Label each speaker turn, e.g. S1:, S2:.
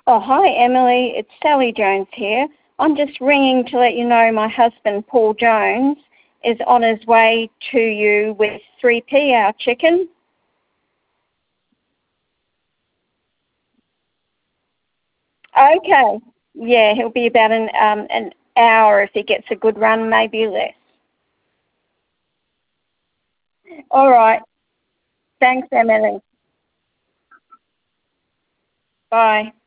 S1: Oh, hi, Emily. It's Sally Jones here. I'm just ringing to let you know my husband, Paul Jones, is on his way to you with 3P, our chicken. Okay. Yeah, he'll be about an hour if he gets a good run, maybe less. All right. Thanks, Emily. Bye.